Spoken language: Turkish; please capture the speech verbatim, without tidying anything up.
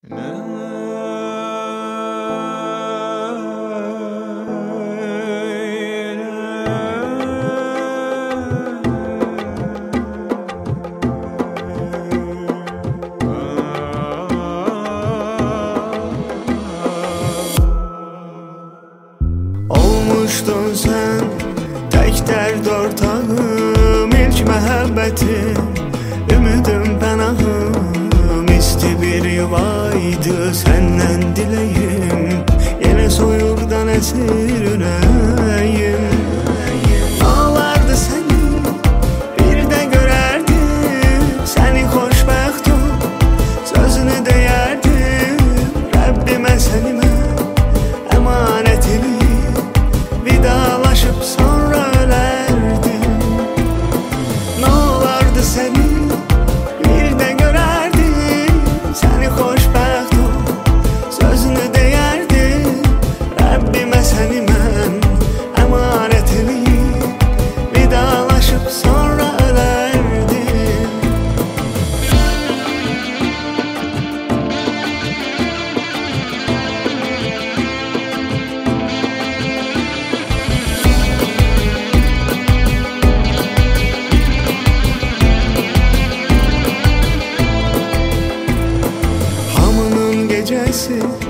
Olmuştun sen tek dert ortağım, ilk məhəbbətim, ümidim pənahım. İsti bir yuvaydı senden dileğim, yine soyurdan esir ürəyim. Ağlardı seni bir de görərdim, seni xoşbəxt ol sözünü deyərdim. Rəbbimə səni mən emanet edib vidalaşıp sonra ölerdim. Ne olardı seni bir de görerdim, seni xoşbəxt ol sözünü deyərdim. Rəbbimə səni mən emanet edib vidalaşıp sonra ölerdim. Gecesi